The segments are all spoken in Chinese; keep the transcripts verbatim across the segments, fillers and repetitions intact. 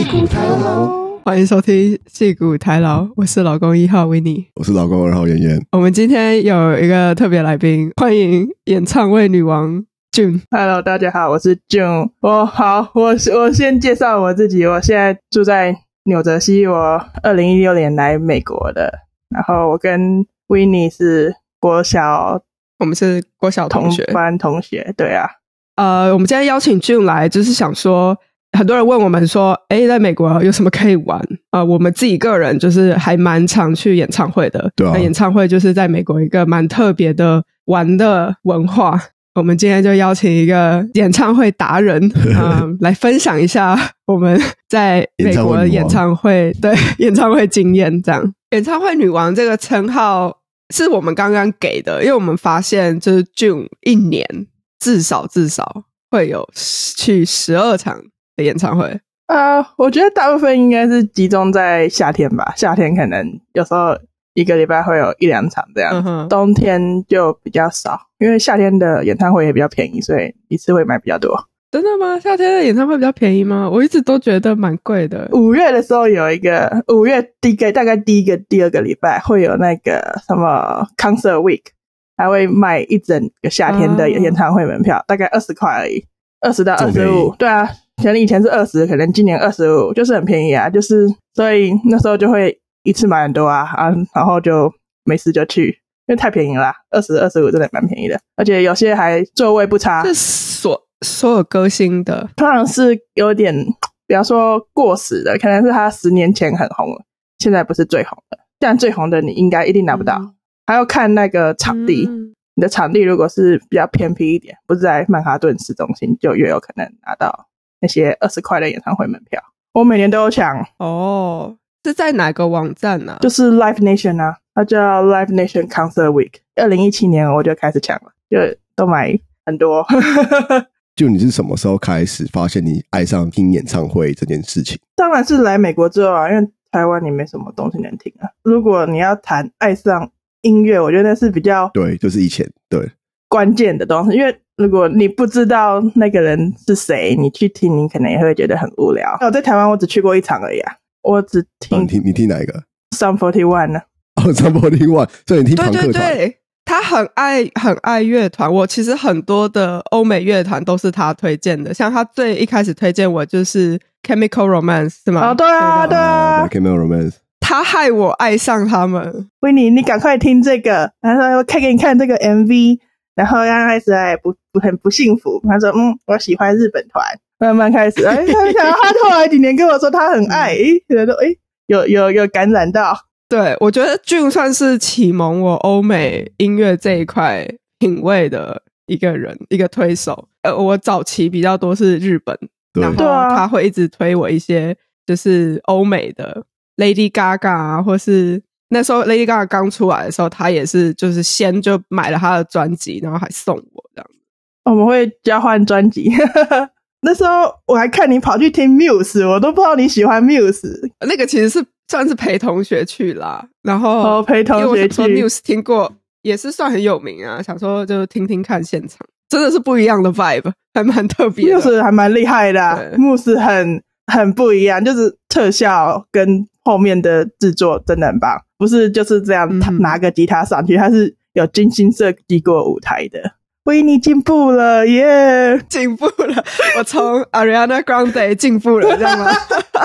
骨台劳， 欢迎收听戏骨台劳，我是老公一号 Winnie， 我是老公二号妍妍。 我们今天有一个特别来宾，欢迎演唱会女王 June。Hello， 大家好，我是 June。我好，我我先介绍我自己，我现在住在纽泽西，我二零一六年来美国的，然后我跟 Winnie 是国小， 我们是国小同学， 同班同学，对啊。 呃，我们今天邀请 June 来，就是想说，很多人问我们说，诶，在美国有什么可以玩？呃，我们自己个人就是还蛮常去演唱会的， 对啊， 那演唱会就是在美国一个蛮特别的玩的文化。我们今天就邀请一个演唱会达人，嗯、呃，来分享一下我们在美国的演唱会，对演唱会经验。这样，演唱会女王这个称号是我们刚刚给的，因为我们发现就是 June 一年至少至少会有去十二场的演唱会。 呃，我觉得大部分应该是集中在夏天吧，夏天可能有时候一个礼拜会有一两场这样，嗯、冬天就比较少，因为夏天的演唱会也比较便宜，所以一次会买比较多。 真的吗？夏天的演唱会比较便宜吗？我一直都觉得蛮贵的。 五月的时候有一个，五月第一个大概第一个第二个礼拜会有那个什么 concert week， 还会卖一整个夏天的演唱会门票，嗯、大概二十块而已，二十到二十五。对啊，可能以前是二十，可能今年二十五，就是很便宜啊，就是所以那时候就会一次买很多啊啊，然后就没事就去，因为太便宜了啦，二十、二十五真的蛮便宜的，而且有些还座位不差。 是所所有歌星的， 通常是有点，比方说过时的，可能是他十年前很红了，现在不是最红的，但最红的你应该一定拿不到，嗯、还要看那个场地，嗯、你的场地如果是比较偏僻一点，不是在曼哈顿市中心，就越有可能拿到那些二十块的演唱会门票。我每年都有抢哦。是在哪个网站呢、啊？ 就是 Live Nation 啊，它叫 Live Nation Concert Week。二零一七年我就开始抢了，就都买很多。 就你是什么时候开始发现你爱上听演唱会这件事情？ 当然是来美国之后啊，因为台湾你没什么东西能听啊。如果你要谈爱上音乐，我觉得那是比较对，就是以前对关键的东西，因为如果你不知道那个人是谁，你去听，你可能也会觉得很无聊。我在台湾我只去过一场而已啊。我只听、 哦、你听你听哪一个 Sum 四十一呢？ 哦 Sum 四十一，所以你听朋克团。 对对对，他很爱很爱乐团，我其实很多的欧美乐团都是他推荐的，像他最一开始推荐我就是 Chemical Romance 是吗？ 哦对啊对啊、 oh, Chemical Romance， 他害我爱上他们。 Winnie，你赶快听这个，然后我看给你看这个 M V， 然后刚开始还不不很不幸福，他说嗯我喜欢日本团，慢慢开始，哎，他他后来几年跟我说他很爱，哎，觉得哎有有有感染到。 对，我觉得 June 算是启蒙我欧美音乐这一块品味的一个人，一个推手。呃，我早期比较多是日本，然后他会一直推我一些就是欧美的 Lady Gaga 啊，或是那时候 Lady Gaga 刚出来的时候，他也是就是先就买了他的专辑，然后还送我这样子。 我们会交换专辑。那时候我还看你跑去听 Muse， 我都不知道你喜欢 Muse。 那个其实是算是陪同学去啦，然后哦陪同学去， 因为我想说 Muse 听过，也是算很有名啊，想说就听听看现场，真的是不一样的 vibe， 还蛮特别的。 Muse 还蛮厉害的、啊、Muse 很很不一样，就是特效跟后面的制作真的很棒，不是就是这样、嗯、拿个吉他上去，它是有精心设计过舞台的。维尼进步了耶、yeah ！ 进步了，我从 Ariana Grande 进步了，这样吗？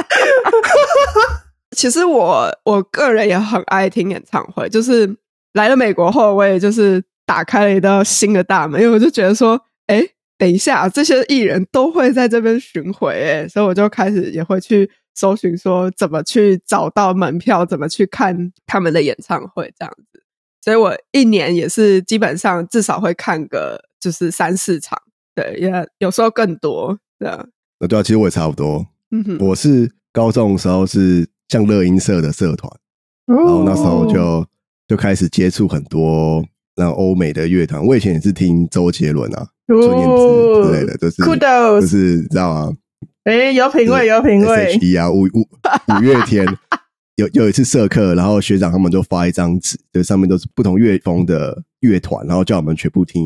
其实我我个人也很爱听演唱会，就是来了美国后，我也就是打开了一道新的大门，因为我就觉得说，诶，等一下，这些艺人都会在这边巡回，诶，所以我就开始也会去搜寻说怎么去找到门票，怎么去看他们的演唱会这样子。所以我一年也是基本上至少会看个就是三四场，对，也有时候更多，对啊。 对啊，其实我也差不多。 嗯哼， 我是高中的时候是像热音社的社团， 哦、 然后那时候就就开始接触很多那欧美的乐团。我以前也是听周杰伦啊、孙燕姿之类的，就是 Kudos 就是知道吗？ 哎，有品味，有品味。 S H E 啊，五五五月天。有有一次社课，然后学长他们就发一张纸，就上面都是不同乐风的乐团，然后叫我们全部听一遍。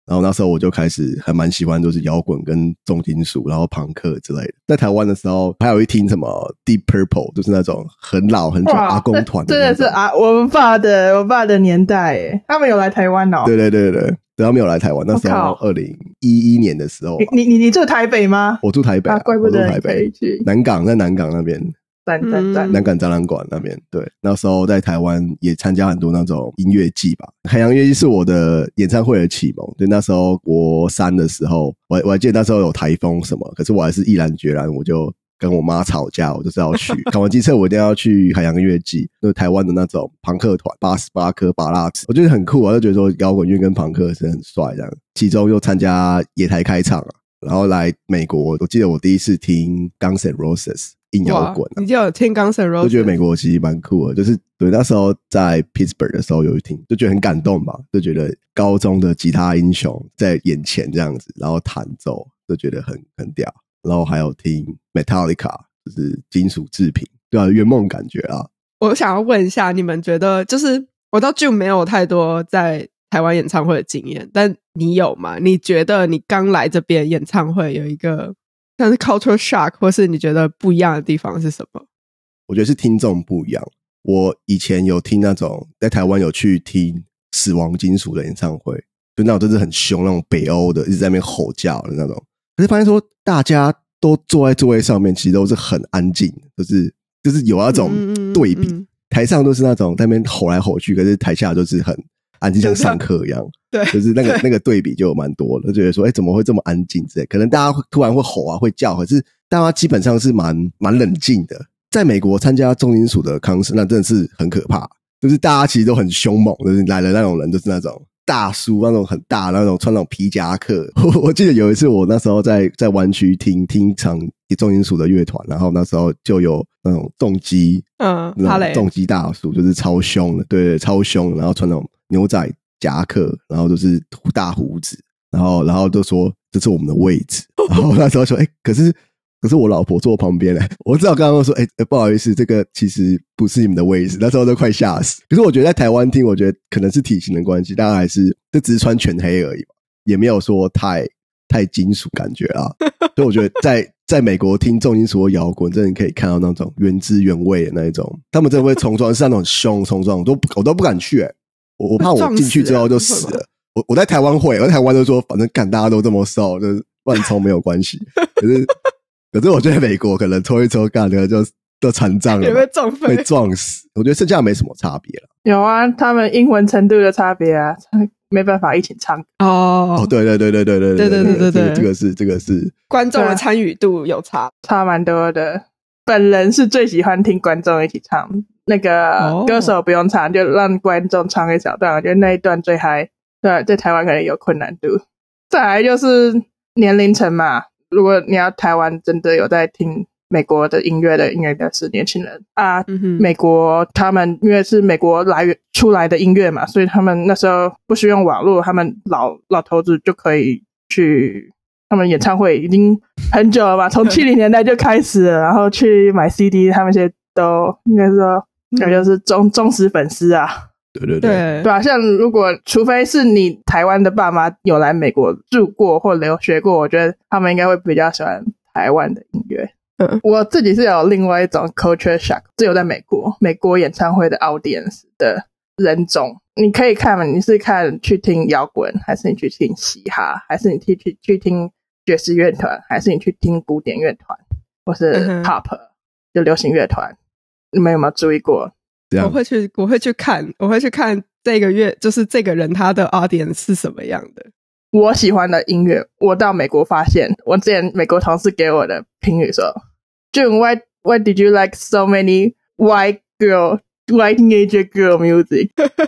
然后那时候我就开始还蛮喜欢就是摇滚跟重金属，然后朋克之类的。在台湾的时候还有一听什么 Deep Purple， 就是那种很老很久阿公团的， 真的是啊，我们爸的我爸的年代耶，他们有来台湾哦。 对对对对对，他没有来台湾，那时候二零一一年的时候。 你你你住台北吗？ 我住台北、啊啊、 怪不得你可以去南港，在南港那边。 赞赞赞！ 南港展览馆那边，对，那时候在台湾也参加很多那种音乐季吧。海洋乐季是我的演唱会的启蒙，对，那时候国三的时候，我我还记得那时候有台风什么，可是我还是毅然决然，我就跟我妈吵架，我就是要去考完机测，我一定要去海洋乐季，就是台湾的那种朋克团，八十八颗拔蜡子，我觉得很酷啊，就觉得说摇滚乐跟朋克是很帅这样。其中又参加野台开唱啊，然后来美国，我记得我第一次听 Guns N' Roses。硬摇滚、啊， 你就有听 Guns N' Roses， 就觉得美国其实蛮酷的，就是对那时候在 Pittsburgh 的时候有听，就觉得很感动吧，就觉得高中的吉他英雄在眼前这样子，然后弹奏，就觉得很很屌。然后还有听 Metallica， 就是金属制品，对啊，圆梦感觉啊。 我想要问一下，你们觉得就是我到 June 没有太多在台湾演唱会的经验，但你有吗？你觉得你刚来这边演唱会有一个像是 cultural shock， 或是你觉得不一样的地方是什么？ 我觉得是听众不一样。我以前有听那种在台湾有去听死亡金属的演唱会，就那种真是很凶，那种北欧的一直在那边吼叫的那种。可是发现说大家都坐在座位上面，其实都是很安静，就是就是有那种对比。嗯嗯嗯，台上都是那种在那边吼来吼去，可是台下就是很安静，像上课一样。对，就是那个那个对比就有蛮多的，就觉得说，哎，怎么会这么安静之类？可能大家突然会吼啊，会叫，可是大家基本上是蛮蛮冷静的。在美国参加重金属的concert，那真的是很可怕，就是大家其实都很凶猛，就是来的那种人就是那种大叔，那种很大那种穿那种皮夹克。我, 我记得有一次我那时候在在湾区听听一场重金属的乐团，然后那时候就有那种重击， 嗯， 那种重击大叔，就是超凶的，对对，超凶，然后穿那种牛仔夹克，然后就是大胡子，然后然后就说这是我们的位置，然后那时候说，哎、欸，可是可是我老婆坐我旁边嘞，我只好刚刚说，哎、欸欸，不好意思，这个其实不是你们的位置，那时候都快吓死。可是我觉得在台湾听，我觉得可能是体型的关系，大家还是就只是穿全黑而已嘛，也没有说太太金属感觉啦。所以我觉得在在美国听重金属或摇滚，真的可以看到那种原汁原味的那一种，他们真的会冲撞，是那种很凶冲撞，我都我都不敢去哎、欸。我我怕我进去之后就死了。我我在台湾会，我在台湾就说，反正干大家都这么瘦，就是乱冲没有关系。可是可是我觉得美国可能抽一抽干的就都残障了， 也被撞飞， 被撞死。我觉得剩下没什么差别了。 有啊，他们英文程度的差别啊，没办法一起唱。 哦哦，对对对对对对对对对对对， 这个是这个是观众的参与度有差， 差蛮多的。本人是最喜欢听观众一起唱。那个歌手不用唱，就让观众唱一小段，我觉得那一段最嗨。对，在台湾可能有困难度。再来就是年龄层嘛，如果你要台湾真的有在听美国的音乐的音乐的是年轻人啊、嗯、美国他们因为是美国来出来的音乐嘛，所以他们那时候不需要用网络，他们老老头子就可以去，他们演唱会已经很久了吧，从七零年代就开始了，然后去买 C D， 他们现在都应该说感觉是忠忠实粉丝啊。 对对对， 对啊，像如果除非是你台湾的爸妈有来美国住过或留学过，我觉得他们应该会比较喜欢台湾的音乐。嗯，我自己是有另外一种 culture shock， 只有在美国，美国演唱会的 audience 的人种，你可以看嘛，你是看去听摇滚，还是你去听嘻哈，还是你去去去听爵士乐团，还是你去听古典乐团，或是 pop、嗯、就流行乐团，你们有没有注意过？ 我会去，我会去看，我会去看这个月，就是这个人他的 audience 是什么样的。 我喜欢的音乐，我到美国发现，我之前美国同事给我的评语说 ，June, why why did you like so many white girl, white teenager girl music?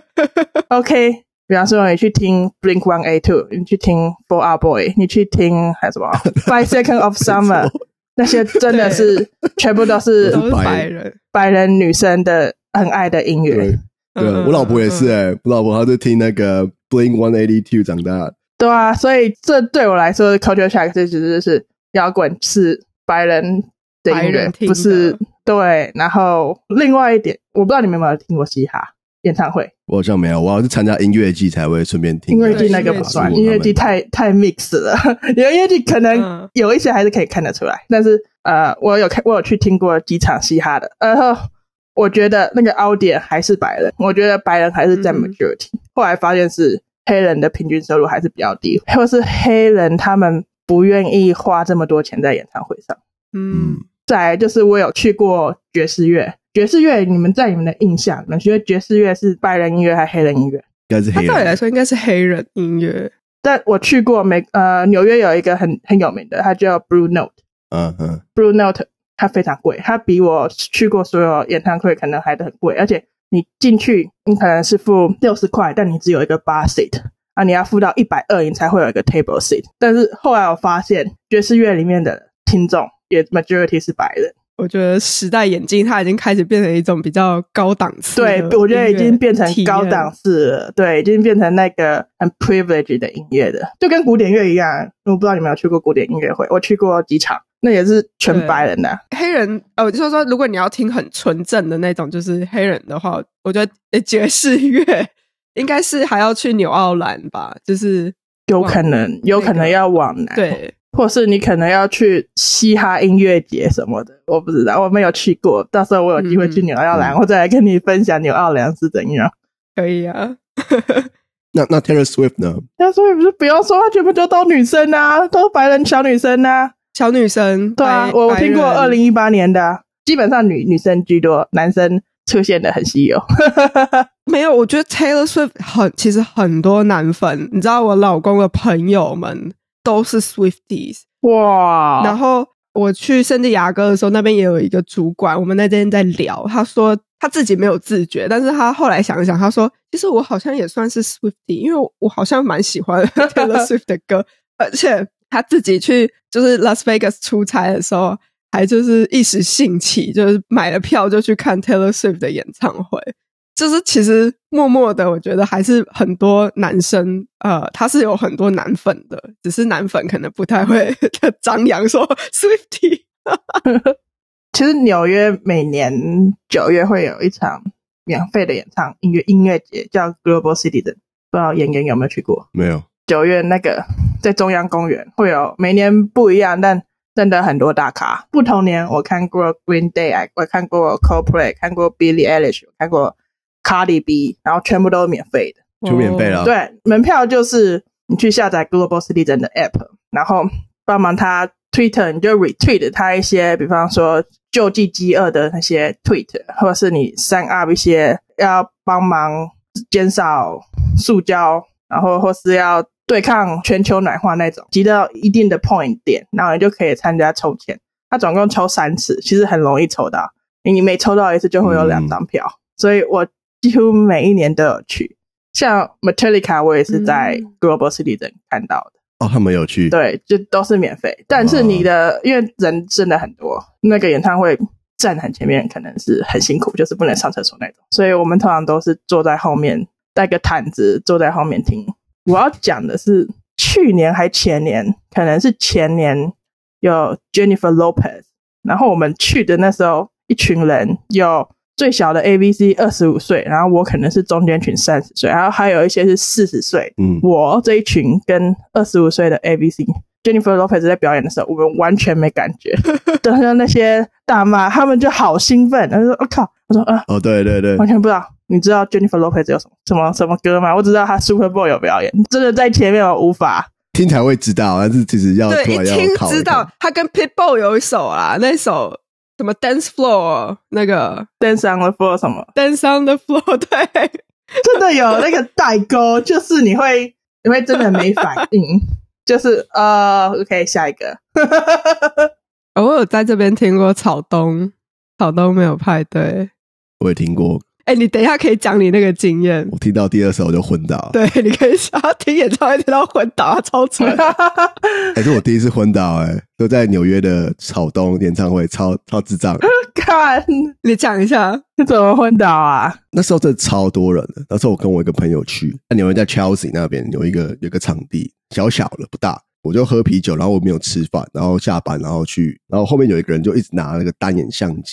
OK， 比方说你去听 Blink one eighty-two， 你去听 Fall Out Boy， 你去听还有什么 Five Seconds of Summer， 那些真的是全部都是都是白人白人女生的。很爱的音乐， 对，对、嗯、我老婆也是哎、欸嗯，我老婆她就听那个 Blink one eighty-two 长大。 对啊，所以这对我来说 culture shock 这其实是摇滚是白人的音乐，不是对。然后另外一点，我不知道你们有没有听过嘻哈， 演唱会？ 我好像没有，我要是参加音乐季才会顺便听。 音乐季那个不算，音乐季太太 mix 了。音乐季可能有一些还是可以看得出来，嗯、但是呃，我有看，我有去听过几场嘻哈的，然后我觉得那个 audience 还是白人，我觉得白人还是占 majority、嗯。后来发现是黑人的平均收入还是比较低，或是黑人他们不愿意花这么多钱在演唱会上。 嗯， 再来就是我有去过爵士乐。爵士乐，你们在你们的印象，你们觉得爵士乐是白人音乐还是黑人音乐？ 应该是黑人。 它照理来说应该是黑人音乐。 但我去过美呃纽约有一个很很有名的，它叫 Blue Note。 嗯嗯 ，Blue Note 它非常贵，它比我去过所有演唱会可能还很贵，而且你进去你可能是付六十块，但你只有一个 bar seat 啊，你要付到一百二十你才会有一个 table seat。但是后来我发现爵士乐里面的听众也 majority 是白人。 我觉得时代演进，它已经开始变成一种比较高档次的。 对，我觉得已经变成高档次了。对，已经变成那个很 privilege 的音乐的，就跟古典乐一样。我不知道你们有去过古典音乐会，我去过几场，那也是全白人的、啊。 黑人，呃，我就说说，如果你要听很纯正的那种，就是黑人的话，我觉得爵士乐应该是还要去纽奥良吧，就是有可能，有可能要往南。 对。 或是你可能要去嘻哈音乐节什么的，我不知道，我没有去过。到时候我有机会去纽奥良、嗯，我再来跟你分享纽奥良是怎样。 可以啊。 那那 Taylor Swift 呢 ？Taylor Swift 不是不用说，她全部就都女生啊，都白人小女生啊， 小女生。 对啊，我我听过二零一八年的、啊，基本上女女生居多，男生出现的很稀有。 没有，我觉得 Taylor Swift 很其实很多男粉，你知道我老公的朋友们。都是 Swifties 哇！ 然后我去圣地亚哥的时候，那边也有一个主管，我们那天在聊，他说他自己没有自觉，但是他后来想一想，他说其实我好像也算是 Swiftie， 因为我好像蛮喜欢 Taylor Swift 的歌，而且他自己去就是 Las Vegas 出差的时候，还就是一时兴起，就是买了票就去看 Taylor Swift 的演唱会。就是其实默默的我觉得还是很多男生呃他是有很多男粉的，只是男粉可能不太会张扬说 Swiftie 其实纽约每年九月会有一场免费的演唱音乐音乐节叫 Global Citizen， 不知道妍妍有没有去过？ 没有。 九月那个在中央公园会有，每年不一样，但真的很多大咖。不同年我看过 Green Day， 我看过 Coldplay， 看过 Billie Eilish， 我看过Cardi B， 然后全部都是免费的， 就免费了。 对，门票就是你去下载 Global Citizen 的 app， 然后帮忙他 Twitter， 你就 retweet 他一些，比方说救济饥饿的那些 tweet， 或者是你 sign up 一些要帮忙减少塑胶，然后或是要对抗全球暖化那种，集到一定的 point 点，然后你就可以参加抽签。他总共抽三次，其实很容易抽到，你每抽到一次就会有两张票，嗯、所以我几乎每一年都有去，像 Metallica 我也是在 Global Citizen 看到的。 哦，他们有去？ 对，就都是免费。但是你的，因为人真的很多，那个演唱会站很前面可能是很辛苦，就是不能上厕所那种。所以我们通常都是坐在后面，带个毯子坐在后面听。我要讲的是，去年还前年，可能是前年有 Jennifer Lopez， 然后我们去的那时候一群人有。最小的 A B C 二十五岁，然后我可能是中间群三十岁，然后还有一些是四十岁。嗯，我这一群跟二十五岁的 A B C Jennifer Lopez 在表演的时候，我们完全没感觉。等下那些大妈，他们就好兴奋，他说：“我、哦、靠！”我说：“啊， 哦，对对对， 完全不知道。你知道 Jennifer Lopez 有什么什么什么歌吗？我只知道她 Super Bowl 有表演，真的在前面我无法听才会知道，但是其实要对突然要一听考一知道，他跟 Pitbull 有一首啦，那首。什么 Dance Floor 那个 Dance on the Floor 什么 Dance on the Floor 对， 真的有那个代沟，就是你会你会真的没反应，就是呃 OK 下一个。 我有在这边听过草东，草东没有派对， 我也听过。 哎、欸，你等一下可以讲你那个经验。 我听到第二首就昏倒。 对，你可以想要听演唱会听到昏倒，他超蠢。 哎、欸，是我第一次昏倒、欸，哎，都在纽约的草东演唱会，超超智障。 看， 你讲一下， 你怎么昏倒啊？ 那时候真的超多人的。那时候我跟我一个朋友去，那纽约在 Chelsea 那边有一个有一个场地，小小的不大。我就喝啤酒，然后我没有吃饭，然后下班，然后去，然后后面有一个人就一直拿那个单眼相机。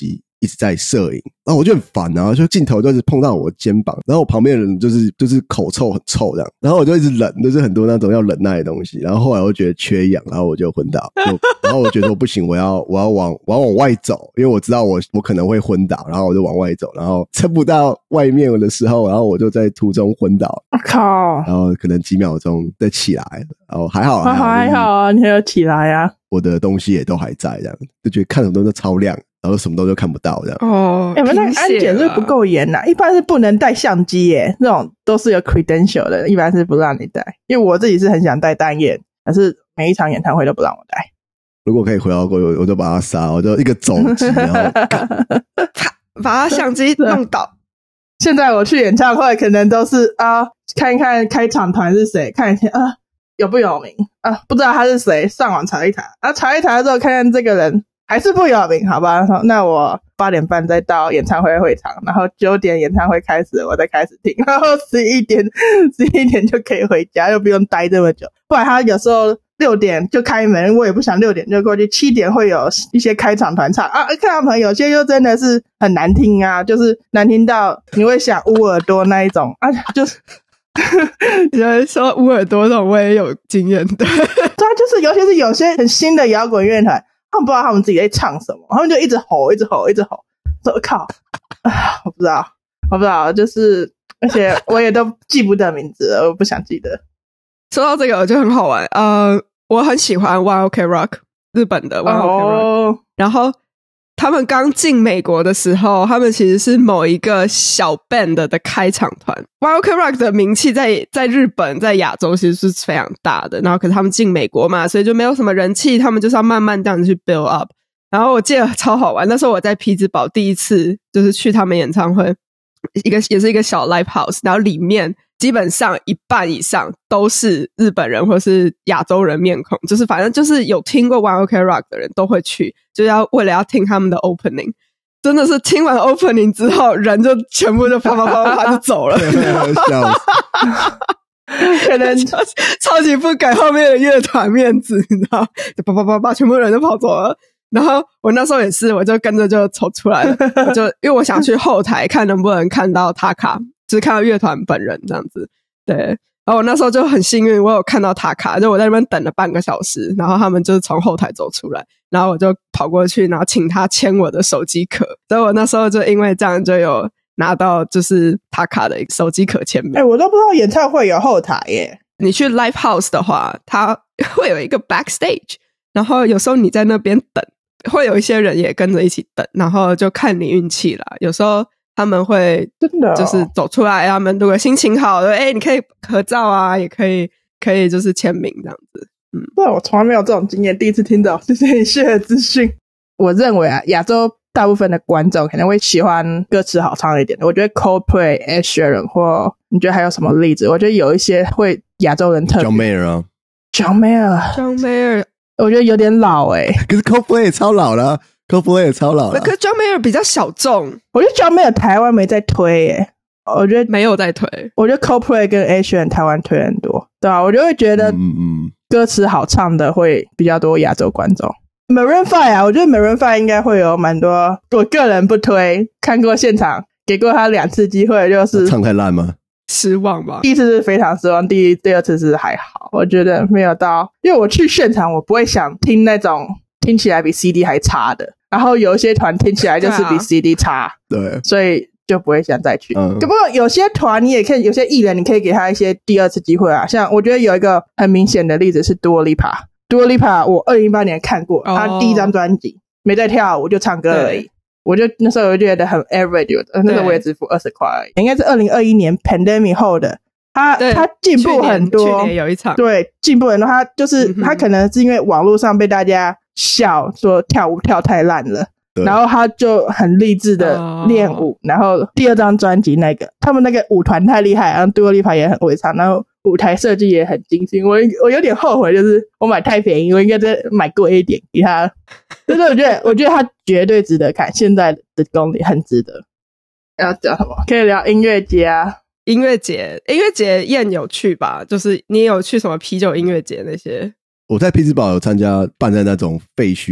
一直在摄影，然后我就很烦啊，就镜头就是碰到我的肩膀，然后我旁边的人就是就是口臭很臭这样，然后我就一直忍，就是很多那种要忍耐的东西，然后后来我觉得缺氧，然后我就昏倒，然后我觉得我不行，我要我要往我要往外走，因为我知道我我可能会昏倒，然后我就往外走，然后撑不到外面的时候，然后我就在途中昏倒， 我靠， 然后可能几秒钟再起来，然后还好还好还好啊，你还有起来啊， 我的东西也都还在，这样就觉得看什么东西都超亮，然后什么东西都看不到这样。 哦， 你们那个安检是不够严呐、啊，一般是不能带相机耶，那种都是有 credential 的，一般是不让你带。因为我自己是很想带单眼，可是每一场演唱会都不让我带。 如果可以回到过去，我就把它杀，我就一个走击，然后把他相机弄倒。 现在我去演唱会，可能都是啊，看一看开场团是谁，看一下啊有不有名啊，不知道他是谁，上网查一查啊，查一查之后看看这个人还是不有名，好吧？那我八点半再到演唱会会场，然后九点演唱会开始，我再开始听，然后十一点十一点就可以回家，又不用待这么久。不然他有时候六点就开门，我也不想六点就过去，七点会有一些开场团唱啊，开场团有些就真的是很难听啊，就是难听到你会想捂耳朵那一种啊，就是你在说捂耳朵这种我也有经验的。 对啊，就是尤其是有些很新的摇滚乐团，他们不知道他们自己在唱什么，他们就一直吼一直吼一直吼，说靠啊，我不知道我不知道，就是而且我也都记不得名字了，我不想记得。 说到这个我就很好玩，呃我很喜欢 Y O K Rock 日本的 Y O K Rock、哦、然后他们刚进美国的时候，他们其实是某一个小 band 的开场团。 Y O K Rock 的名气在在日本在亚洲其实是非常大的，然后可是他们进美国嘛，所以就没有什么人气，他们就是要慢慢这样子去 build up。 然后我记得超好玩，那时候我在匹兹堡第一次就是去他们演唱会，一个也是一个小 live house， 然后里面基本上一半以上都是日本人或是亚洲人面孔，就是反正就是有听过 Y O K Rock 的人都会去，就要为了要听他们的 opening。 真的是听完 opening 之后人就全部就啪啪啪啪就走了笑死可能超, 超级不给后面的乐团面子，你知道，就啪啪啪啪全部人都跑走了。然后我那时候也是，我就跟着就走出来了，我就因为我想去后台看能不能看到塔卡，就是看到乐团本人这样子。对，然后我那时候就很幸运，我有看到塔卡，就我在那边等了半个小时，然后他们就是从后台走出来，然后我就跑过去，然后请他签我的手机壳，所以我那时候就因为这样就有拿到就是塔卡的手机壳签名。 哎、欸，我都不知道演唱会有后台耶。 你去 live house 的话，它会有一个 backstage， 然后有时候你在那边等，会有一些人也跟着一起等，然后就看你运气啦。有时候他们会真的就是走出来，他们如果心情好，哎、欸，你可以合照啊，也可以可以就是签名这样子。嗯， 对，我从来没有这种经验，第一次听到，谢谢你share的资讯。我认为啊，亚洲大部分的观众可能会喜欢歌词好唱一点的。我觉得 Coldplay、Ed Sheeran 或你觉得还有什么例子？我觉得有一些会亚洲人特别。 John Mayer 啊 ，John Mayer，John Mayer， 我觉得有点老诶、欸。 可是 Coldplay 也超老了、啊、，Coldplay 也超老了、啊。 可是 John Mayer 比较小众， 我觉得 John Mayer 台湾没在推诶、欸。我觉得没有在推， 我觉得 Coldplay 跟 Ed Sheeran 台湾推很多，对吧、啊？我就会觉得，嗯嗯，歌词好唱的会比较多亚洲观众。Maroon 五啊，我觉得 Maroon 五应该会有蛮多，我个人不推，看过现场，给过他两次机会，就是唱太烂吗？ 失望吧。 第一次是非常失望，第一第二次是还好，我觉得没有到，因为我去现场，我不会想听那种听起来比 C D 还差的，然后有一些团听起来就是比 C D 差， 对， 所以就不会想再去。 嗯， 不过有些团你也可以，有些艺人你可以给他一些第二次机会啊。像我觉得有一个很明显的例子是 Dua Lipa。Dua Lipa 我二零一八年看过，他、哦、第一张专辑没在跳舞就唱歌而已。我就那时候我就觉得很 average， 那时候我也只付二十块而已。应该是二零二一年 pandemic 后的，他他进步很多。 去年有一场， 对，进步很多。他就是、嗯、他可能是因为网络上被大家笑说跳舞跳太烂了。然后他就很励志的练舞、oh. 然后第二张专辑那个他们那个舞团太厉害，然后 Dua Lipa 也很会唱，然后舞台设计也很精心。我我有点后悔，就是我买太便宜，我应该再买贵一点给他。就是我觉得我觉得他绝对值得看，现在的功力很值得。要讲什么？可以聊音乐节啊。 音乐节音乐节燕有去吧？就是你有去什么啤酒音乐节那些？ 我在匹兹堡有参加办在那种废墟的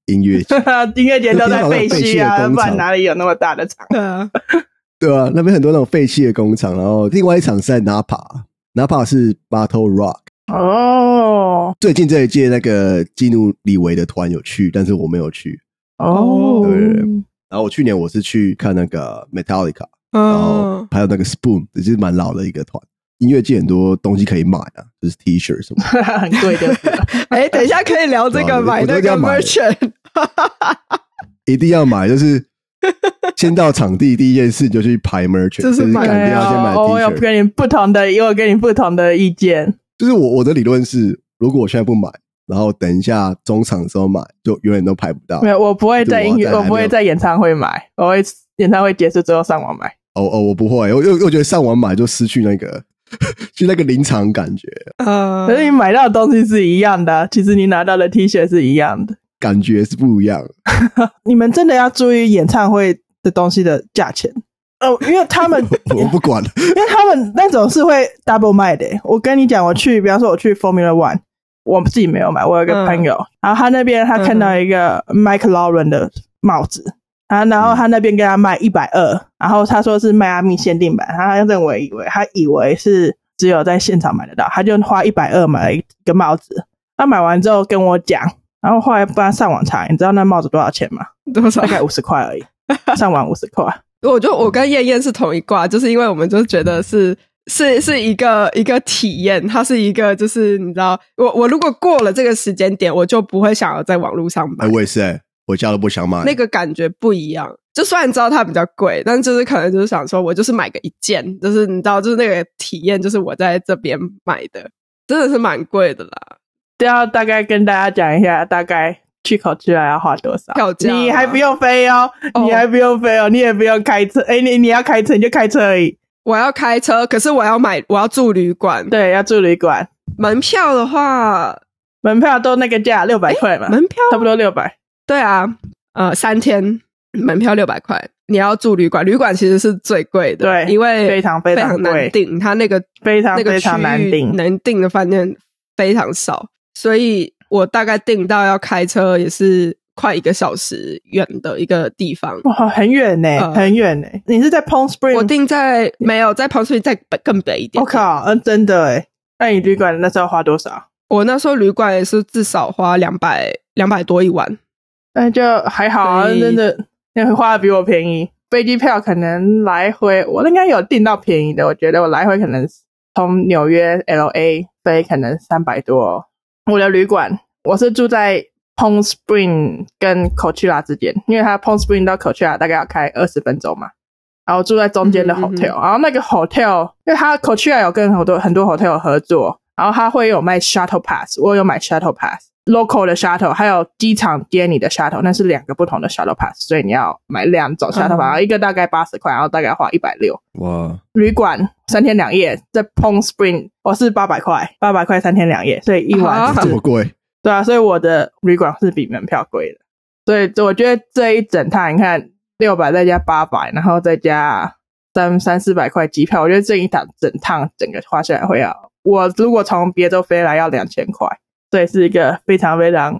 音乐节， 音乐节都在废墟啊，不废弃的工厂然哪里有那么大的场？ 对啊， 对啊，那边很多那种废弃的工厂，然后另外一场是在 Napa，Napa 是 Battle Rock。 哦， 最近这一届那个基努里维的团有去，但是我没有去。 哦， 对对对，然后我去年我是去看那个 Metallica，、然后还有那个 Spoon， 也是蛮老的一个团。音乐界很多东西可以买啊，就是 T 恤什么的， 很贵的。 哎，等一下可以聊这个买那个 merchant， 一定要买，就是先到场地第一件事就去排 merchant， 就是买肯定要先买 T 恤。 我有跟你不同的，也有跟你不同的意见。 就是我我的理论是，如果我现在不买，然后等一下中场的时候买，就永远都排不到。 没有，我不会在音乐， 就我在我不会在演唱会买，我会演唱会结束之后上网买。 哦哦，我不会，我又又觉得上网买就失去那个，就那个临场感觉， 呃， 可是你买到的东西是一样的啊，其实你拿到的 T 恤是一样的， 感觉是不一样。 你们真的要注意演唱会的东西的价钱。哦，因为他们我不管了， 因为他们那种是会 double 卖的欸。我跟你讲，我去，比方说我去 Formula One， 我自己没有买，我有一个朋友，嗯、然后他那边他看到一个 Mike Lauren 的帽子，啊，然后他那边跟他卖一百二十，然后他说是迈阿密限定版，他认为以为他以为是只有在现场买得到，他就花一百二十买了一个帽子。他买完之后跟我讲，然后后来帮他上网查，你知道那帽子多少钱吗？ 多少？ 大概五十块而已，上网五十块。 我就我跟燕燕是同一挂，就是因为我们就觉得是是是一个一个体验，它是一个就是你知道，我我如果过了这个时间点，我就不会想要在网络上买。 哎，我也是哎、欸，我家都不想买， 那个感觉不一样。就虽然知道它比较贵，但就是可能就是想说，我就是买个一件，就是你知道，就是那个体验，就是我在这边买的，真的是蛮贵的啦。 都要大概跟大家讲一下，大概去口吃来要花多少？ 票价你还不用飞哦，哦你还不用飞哦，你也不用开车。哎，你你要开车你就开车而已。 我要开车，可是我要买，我要住旅馆。 对，要住旅馆。 门票的话， 门票都那个价六百块嘛， 门票差不多六百。 对啊，呃，三天门票六百块，你要住旅馆，旅馆其实是最贵的， 对， 因为非常非常难订，它那个非常非常难订， 能订的饭店非常少，所以我大概订到要开车也是快一个小时远的一个地方。 哇，很远呢、欸呃，很远呢、欸。你是在 Palm Springs？ 我订在没有在 Palm Springs， 在更北一点。 我、oh, 靠，嗯，真的哎。那你旅馆那时候花多少？ 我那时候旅馆也是至少花两百两百多一晚。 那就还好啊，真的，那会花的比我便宜。飞机票可能来回，我应该有订到便宜的。我觉得我来回可能从纽约 L A 飞可能三百多、哦。我的旅馆我是住在 Palm Springs 跟 Coachella 之间，因为它 Palm Springs 到 Coachella 大概要开二十分钟嘛。然后住在中间的 hotel，、嗯、然后那个 hotel 因为它 Coachella 有跟很多很多 hotel 合作，然后它会有卖 shuttle pass， 我有买 shuttle pass。local 的 shuttle 还有机场接你的 shuttle， 那是两个不同的 shuttle pass， 所以你要买两种 shuttle pass，、嗯、然后一个大概八十块，然后大概花一百六十。 哇！ 旅馆三天两夜在 Palm Springs， 我是八百块，八百块三天两夜，所以一晚这么贵？ 对啊，所以我的旅馆是比门票贵的，所以我觉得这一整趟你看六百再加八百，然后再加三三四百块机票，我觉得这一趟整趟整个花下来会要，我如果从别州飞来要两千块。对，是一个非常非常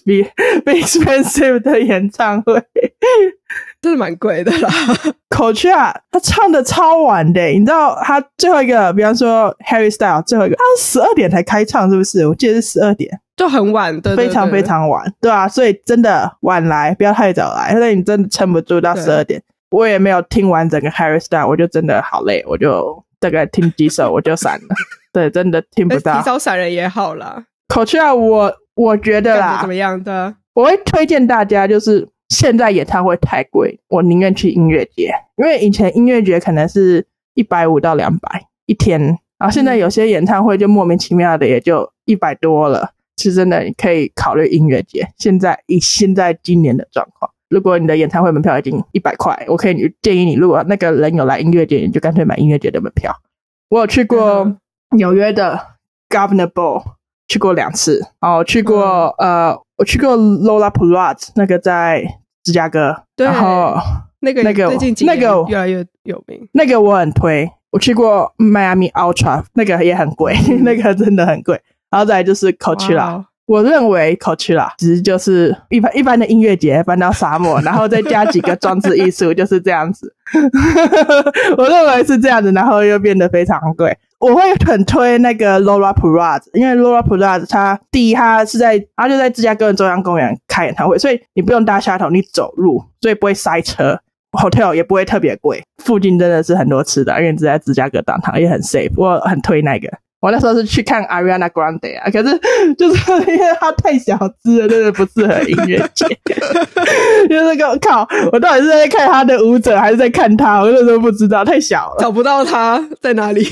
expensive 的演唱会， 真的蛮贵的啦。 Coachella 他唱的超晚的，你知道他最后一个，比方说 Harry Styles 最后一个，他十二点才开唱，是不是？我记得是十二点， 就很晚，对对对， 非常非常晚，对啊，所以真的晚来，不要太早来，因为你真的撑不住到十二点。我也没有听完整个 Harry Styles， 我就真的好累，我就大概听几首我就闪了。对，真的听不到。 提早闪人也好啦。 Coachella 我我觉得啦， 怎么样的？ 我会推荐大家，就是现在演唱会太贵，我宁愿去音乐节，因为以前音乐节可能是一百五到两百一天，然后现在有些演唱会就莫名其妙的也就一百多了，是真的你可以考虑音乐节。现在以现在今年的状况，如果你的演唱会门票已经一百块，我可以建议你，如果那个人有来音乐节，你就干脆买音乐节的门票。我有去过纽约的 Governor Ball。去过两次，哦，去过、嗯、呃，我去过 Lollapalooza 那个在芝加哥， 对， 然后那个那个最近几年越来越有名， 那个我很推。我去过 Miami Ultra， 那个也很贵，嗯、那个真的很贵。然后再来就是 Coachella， 我认为 Coachella 其实就是一般一般的音乐节搬到沙漠，然后再加几个装置艺术，就是这样子。我认为是这样子，然后又变得非常贵。我会很推那个 Lollapalooza， 因为 Lollapalooza 它第一它是在它就在芝加哥的中央公园开演唱会，所以你不用搭shuttle，你走路，所以不会塞车。hotel 也不会特别贵，附近真的是很多吃的，因为只在芝加哥downtown也很 safe， 我很推那个。我那时候是去看 Ariana Grande 啊，可是就是因为她太小资了，真的不适合音乐节。就是个靠，我到底是在看她的舞者还是在看她，我那时候不知道，太小了， 找不到她在哪里。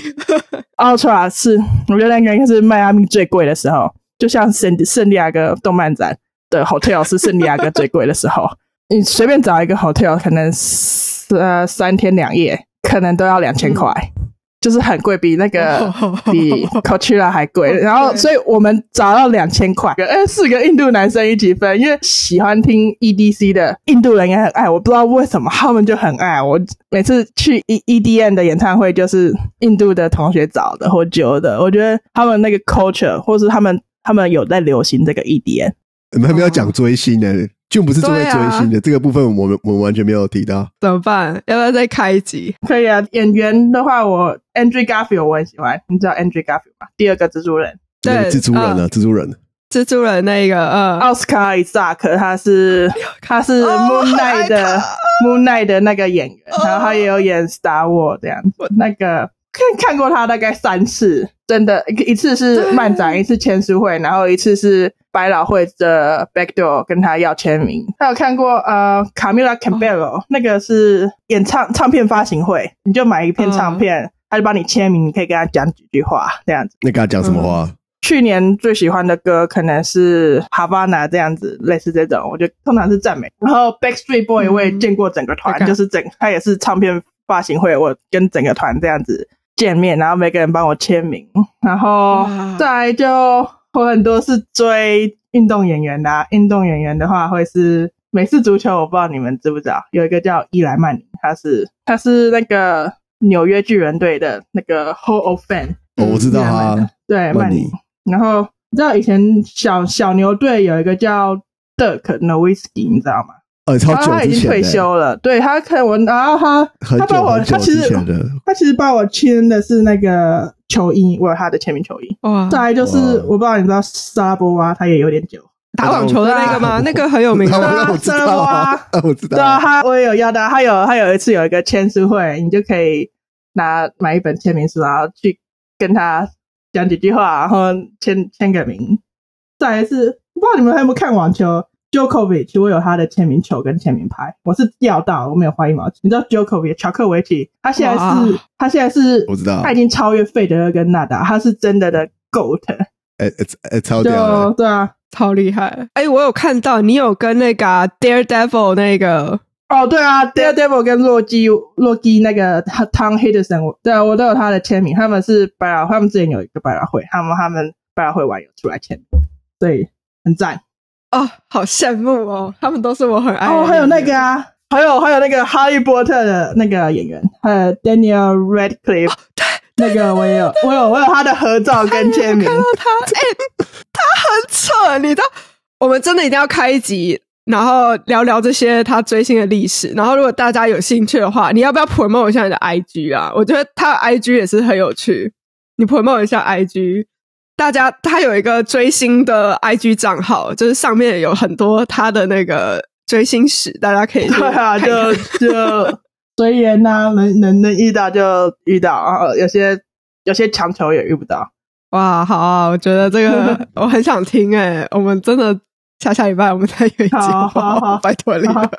Ultra 是我觉得那个应该是迈阿密最贵的时候，就像圣圣地亚哥动漫展的 hotel 是圣地亚哥最贵的时候。你随便找一个 hotel 可能呃三天两夜可能都要两千块，就是很贵，比那个比 Coachella 还贵。然后所以我们找到两千块，呃四个印度男生一起分，因为喜欢听 E D C 的印度人也很爱，我不知道为什么他们就很爱我。每次去 E D M 的演唱会就是印度的同学找的或揪的，我觉得他们那个 culture 或是他们他们有在流行这个 E D M。 我们还没有讲追星呢，就不是作为追星的、啊、这个部分我们我们完全没有提到， 怎么办？要不要再开一集？ 可以啊。演员的话，我 Andrew Garfield 我很喜欢，你知道 Andrew Garfield 吗？第二个蜘蛛人， 对，蜘蛛人啊、呃，蜘蛛人， 蜘蛛人那个呃， 奥斯卡·伊萨克，他是他是 Moon Knight 的、oh, Moon Knight 的那个演员， oh. 然后他也有演 Star Wars 这样子。那个看看过他大概三次，真的，一次是漫展，一次签书会，然后一次是百老汇的 Backdoor 跟他要签名。他有看过呃 Camila Cabello、哦、那个是演唱唱片发行会，你就买一片唱片、嗯、他就帮你签名，你可以跟他讲几句话这样子。 你跟他讲什么话、嗯？ 去年最喜欢的歌可能是 Havana 这样子，类似这种，我觉得通常是赞美。然后 Backstreet Boy 我也见过整个团、嗯、就是整他也是唱片发行会，我跟整个团这样子见面，然后每个人帮我签名。然后再来就我很多是追运动演员的、啊、运动演员的话会是美式足球，我不知道你们知不知道，有一个叫伊莱曼宁，他是他是那个纽约巨人队的那个 Hall of Fame、 哦、我知道啊， 对，曼宁。然后你知道以前小小牛队有一个叫 Dirk Nowitzki 你知道吗？ 呃，超久之前的， 他已经退休了。对，他看我，然后他他帮我，他其实他其实帮我签的是那个球衣，我有他的签名球衣。哇！再来就是我不知道你知道萨拉波娃，他也有点久。 打网球的那个吗？那个很有名的。 我知道啊，我知道。 对啊，他我也有要到，他有他有一次有一个签书会，你就可以拿买一本签名书，然后去跟他讲几句话，然后签签个名。再来是不知道你们有没有看网球。Djokovic 我有他的签名球跟签名牌，我是钓到，我没有花一毛钱。你知道 Djokovic 乔克维奇，他现在是他现在是我知道， 他已经超越费德勒跟纳达，他是真的的 GOAT， 哎哎超屌的， 对啊， 超厉害。哎，我有看到你有跟那个、啊、Daredevil 那个哦，对啊 ，Daredevil 跟洛基洛基那个 Tom Hiddleston， 对啊，我都有他的签名，他们是百老，他们之前有一个百老汇，他们他们百老汇玩有出来签名，对，很赞。 哦，好羡慕哦！他们都是我很爱的。 哦，还有那个啊，还有还有那个哈利波特的那个演员，还有 Daniel Radcliffe，、哦、对，那个我也有，我有我有他的合照跟签名。 看到他，哎、欸，他很扯，你知道，我们真的一定要开一集，然后聊聊这些他追星的历史。然后，如果大家有兴趣的话，你要不要 promote 一下你的 I G 啊？我觉得他的 I G 也是很有趣，你 promote 一下 I G。大家他有一个追星的 I G 账号，就是上面有很多他的那个追星史，大家可以去看看。 对啊，就就随缘呐，能能能遇到就遇到啊，有些有些强求也遇不到。 哇，好啊，我觉得这个我很想听诶、欸，我们真的下下礼拜我们再约一集， 好好好， 拜托你了。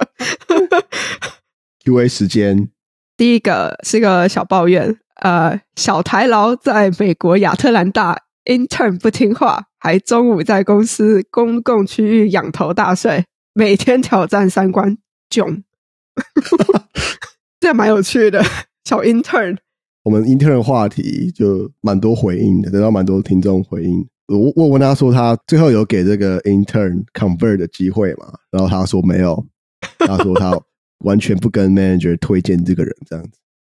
Q A 时间， 第一个是个小抱怨，呃，小台劳在美国亚特兰大。intern 不听话，还中午在公司公共区域仰头大睡，每天挑战三关囧这蛮有趣的小 intern。 我们 intern 话题就蛮多回应的，得到蛮多听众回应。我我问他说他最后有给这个 intern convert 的机会嘛，然后他说没有，他说他完全不跟 manager 推荐这个人这样子。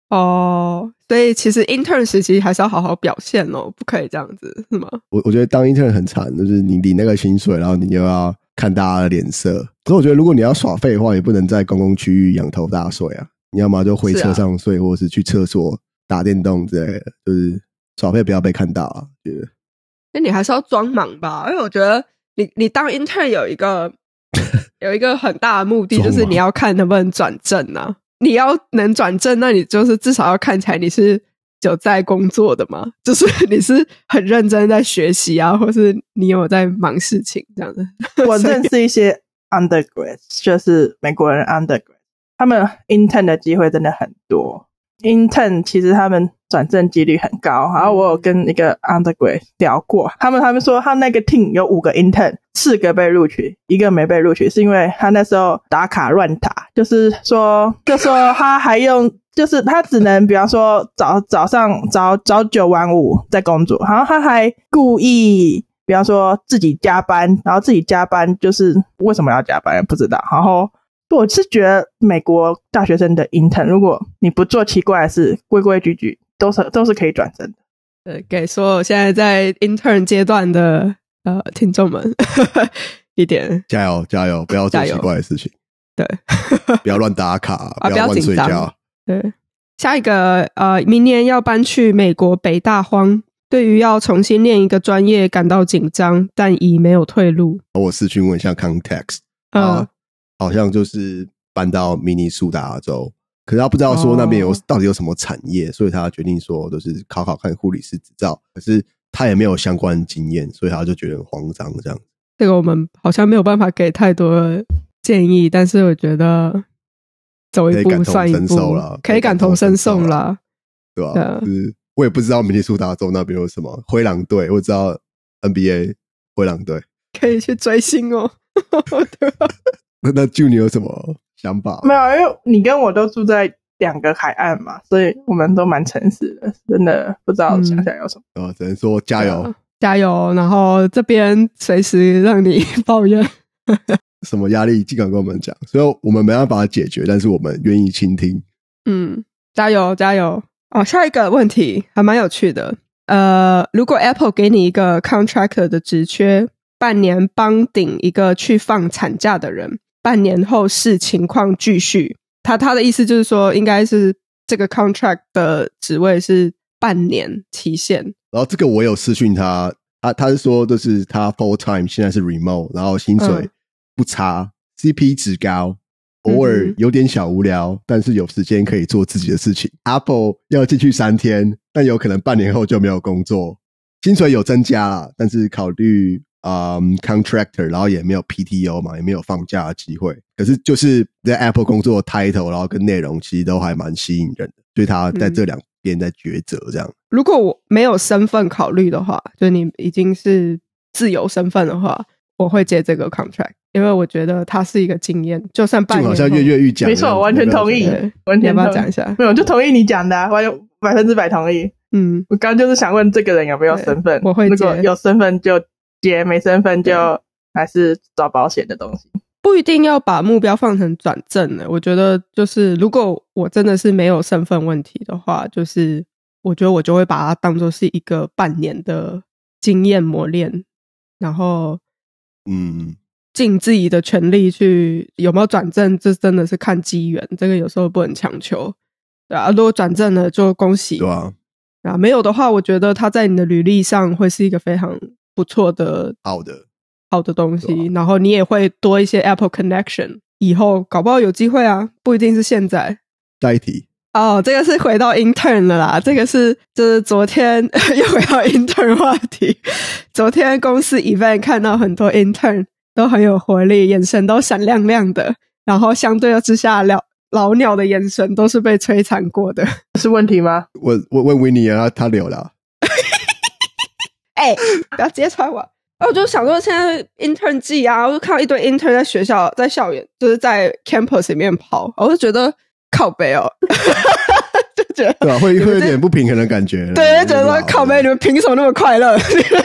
哦，所以其实 intern 时期还是要好好表现哦，不可以这样子，是吗？ 我我觉得当 intern 很惨，就是你领那个薪水，然后你又要看大家的脸色。可是我觉得如果你要耍废的话，也不能在公共区域仰头大睡啊。你要么就回车上睡，啊、或者是去厕所打电动之类的，就是耍废不要被看到啊。觉得， 那你还是要装忙吧，因为我觉得你你当 intern 有一个有一个很大的目的，就是你要看能不能转正啊。你要能转正，那你就是至少要看起来你是有在工作的嘛，就是你是很认真在学习啊，或是你有在忙事情这样子。 我认识一些 undergrad， 就是美国人 undergrad， 他们 intern 的机会真的很多。intern 其实他们转正几率很高，然后我有跟一个 undergrad 聊过，他们他们说他那个 team 有五个 intern， 四个被录取，一个没被录取，是因为他那时候打卡乱打，就是说就说他还用就是他只能比方说早早上早早九晚五在工作，然后他还故意比方说自己加班，然后自己加班就是为什么要加班不知道，然后我是觉得美国大学生的 intern， 如果你不做奇怪的事，规规矩矩，都是都是可以转正的。 对，给所有现在在 intern 阶段的呃听众们一点加油加油，不要做奇怪的事情。 对， 不要乱打卡， 啊、 不要乱睡觉。 对，下一个呃，明年要搬去美国北大荒，对于要重新念一个专业感到紧张，但已没有退路。 我视讯问一下 context， 嗯。 啊好像就是搬到明尼苏达州，可是他不知道说那边有、哦、到底有什么产业，所以他决定说就是考考看护理师执照，可是他也没有相关经验，所以他就觉得很慌张这样。 这个我们好像没有办法给太多建议，但是我觉得走一步算一步，可以感同身受啦， 对吧、啊？就是我也不知道明尼苏达州那边有什么灰狼队，我知道 N B A 灰狼队可以去追星哦，对吧？ 那那 June 你有什么想法？ 没有，因为你跟我都住在两个海岸嘛，所以我们都蛮诚实的，真的不知道想想有什么。 嗯、只能说加油、 啊、加油，然后这边随时让你抱怨什么压力尽管跟我们讲，所以我们没办法解决，但是我们愿意倾听。 嗯，加油加油。哦，下一个问题还蛮有趣的，呃，如果 Apple 给你一个 contractor 的职缺，半年帮顶一个去放产假的人，半年后视情况继续。他他的意思就是说，应该是这个 contract 的职位是半年期限。 然后这个我有私讯他，他他是说就是他 full time 现在是 remote， 然后薪水不差、嗯、，C P 值高，偶尔有点小无聊、嗯，但是有时间可以做自己的事情。Apple 要进去三天，但有可能半年后就没有工作，薪水有增加啦，但是考虑。嗯 contractor 然后也没有 P T O 嘛，也没有放假的机会，可是就是在 Apple 工作的 title 然后跟内容其实都还蛮吸引人的，所以他在这两边在抉择这样、嗯、 如果我没有身份考虑的话，就你已经是自由身份的话，我会接这个 contract， 因为我觉得它是一个经验，就算半年后就好像跃跃欲讲， 没错，完全同意，完全要不要讲一下？ 没有，就同意你讲的、啊、完全百分之百同意。嗯，我刚刚就是想问这个人有没有身份， 我会接， 如果有身份就接，没身份就还是找保险的东西。 不一定要把目标放成转正的，我觉得就是如果我真的是没有身份问题的话，就是我觉得我就会把它当作是一个半年的经验磨练，然后嗯，尽自己的全力去，有没有转正这真的是看机缘，这个有时候不能强求，对啊，如果转正了就恭喜， 对啊， 啊，没有的话我觉得它在你的履历上会是一个非常不错的好的好的东西、啊、然后你也会多一些 Apple Connection， 以后搞不好有机会啊，不一定是现在。 下一题哦，这个是回到 intern 了啦，这个是就是昨天又回到 intern 话题。昨天公司 event 看到很多 intern 都很有活力，眼神都闪亮亮的，然后相对之下老老鸟的眼神都是被摧残过的。 是问题吗？ 我我问维尼啊，他留了。 哎、欸，不要直接穿我。我就想说现在 intern 季啊，我就看到一堆 intern 在学校在校园就是在 campus 里面跑，我就觉得靠北哦。就觉得对啊，会会有点不平衡的感觉。 对，就觉得说靠北，你们凭什么那么快乐？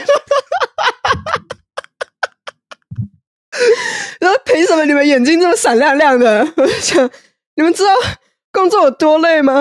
然后凭什么你们眼睛这么闪亮亮的？我就想，你们知道工作有多累吗？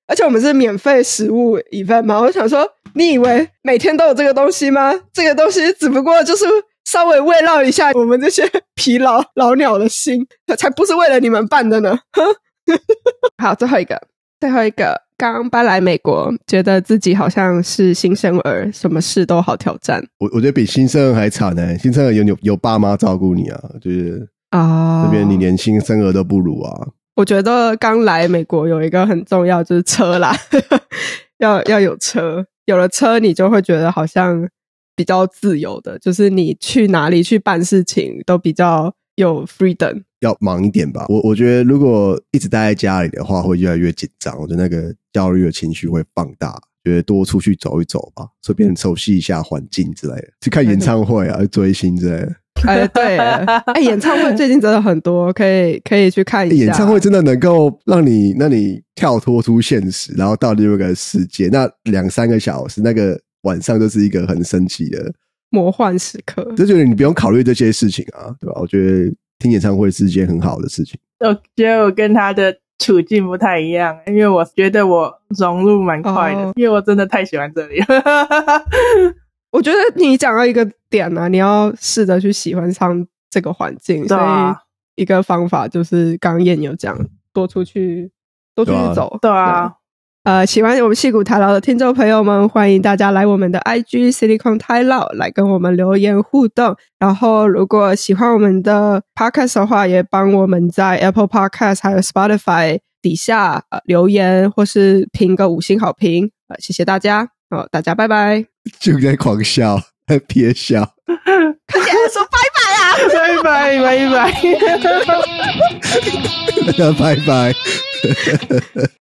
而且我们是免费食物 event 嘛，我想说你以为每天都有这个东西吗？这个东西只不过就是稍微慰劳一下我们这些疲劳老鸟的心，才不是为了你们办的呢。好，最后一个最后一个刚搬来美国，觉得自己好像是新生儿，什么事都好挑战。 我我觉得比新生儿还惨呢、欸，新生儿有有有爸妈照顾你啊，就是啊， 这边你连新生儿都不如啊。 我觉得刚来美国有一个很重要就是车啦，要要有车，有了车你就会觉得好像比较自由的，就是你去哪里去办事情都比较有 freedom。 要忙一点吧，我我觉得如果一直待在家里的话，会越来越紧张。我觉得那个焦虑的情绪会放大，觉得多出去走一走吧，顺便熟悉一下环境之类的，去看演唱会啊，追星之类的。 哎，对，哎，演唱会最近真的很多，可以可以去看一下。 演唱会真的能够让你让你跳脱出现实，然后到另外一个世界。那两三个小时，那个晚上就是一个很神奇的魔幻时刻。 就觉得你不用考虑这些事情啊，对吧？我觉得听演唱会是一件很好的事情。 我觉得我跟他的处境不太一样，因为我觉得我融入蛮快的，哦、因为我真的太喜欢这里了。 我觉得你讲到一个点啊，你要试着去喜欢上这个环境， 啊、所以一个方法就是刚刚燕有讲，多出去多出去走。 对啊。 呃，喜欢我们矽谷台劳的听众朋友们，欢迎大家来我们的 I G Silicon 台劳来跟我们留言互动。然后，如果喜欢我们的 Podcast 的话，也帮我们在 Apple Podcast 还有 Spotify 底下、呃、留言或是评个五星好评。呃，谢谢大家，哦，大家拜拜。 就在狂笑，在憋笑， 快点说拜拜啊！ 拜拜拜拜， 大家拜拜。